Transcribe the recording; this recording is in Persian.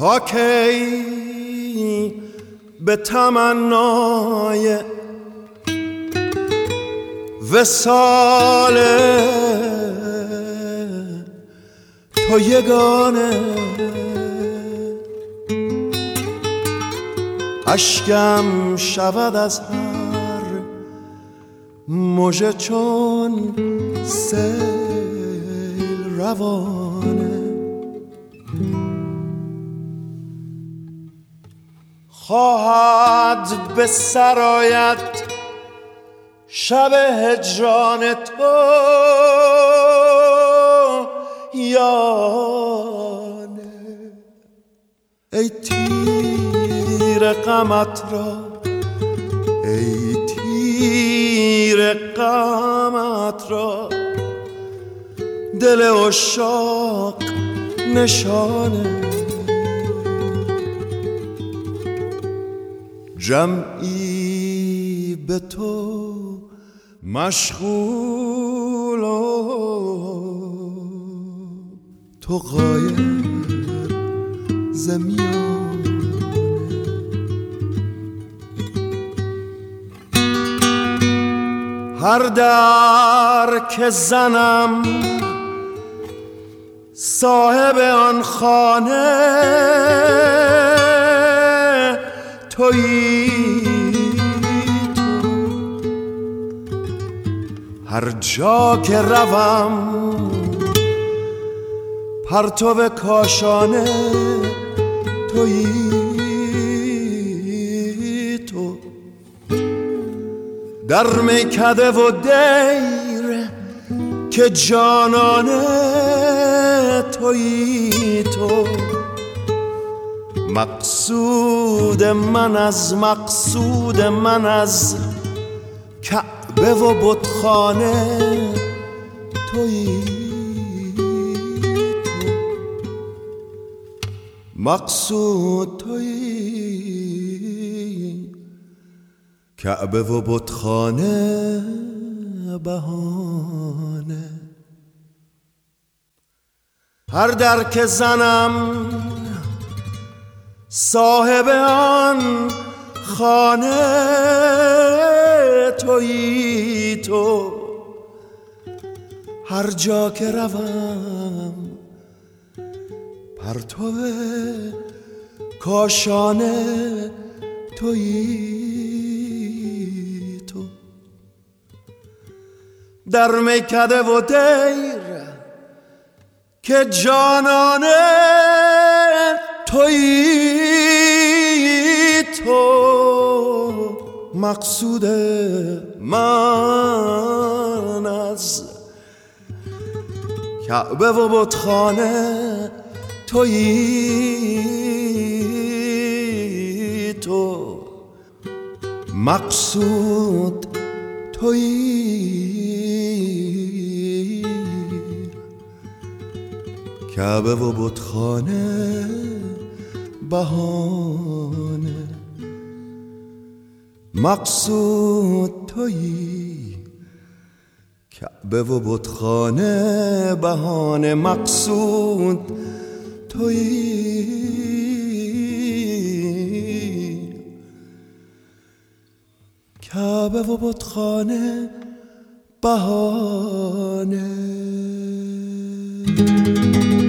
تا کی به تمنای وصال تو یگانه اشکم شود از هر مژه چون سیل روانه. خواهد به سرایت شب هجران تو یانه، ای تیر غمت را، ای تیر غمت را دل عشاق نشانه. جمعی به تو مشغول و تو غایب ز میانه. هر در که زنم صاحب آن خانه تویی تو، هر جا که روم پرتو کاشانه تویی تو. در میکده و دیر که جانانه تویی تو. مقصود من از کعبه و بتخانه تویی تو. مقصود تویی، کعبه و بتخانه بهانه. هر در که زنم صاحب آن خانه تویی تو، هر جا که روم پرتو کاشانه تویی تو. در میکده و دیر که جانانه تویی تو. مقصود من از کعبه و بتخانه تویی تو. مقصود تویی، کعبه و بتخانه بهانه. مقصود تویی، کعبه و بتخانه بهانه. مقصود تویی، کعبه و بتخانه بهانه.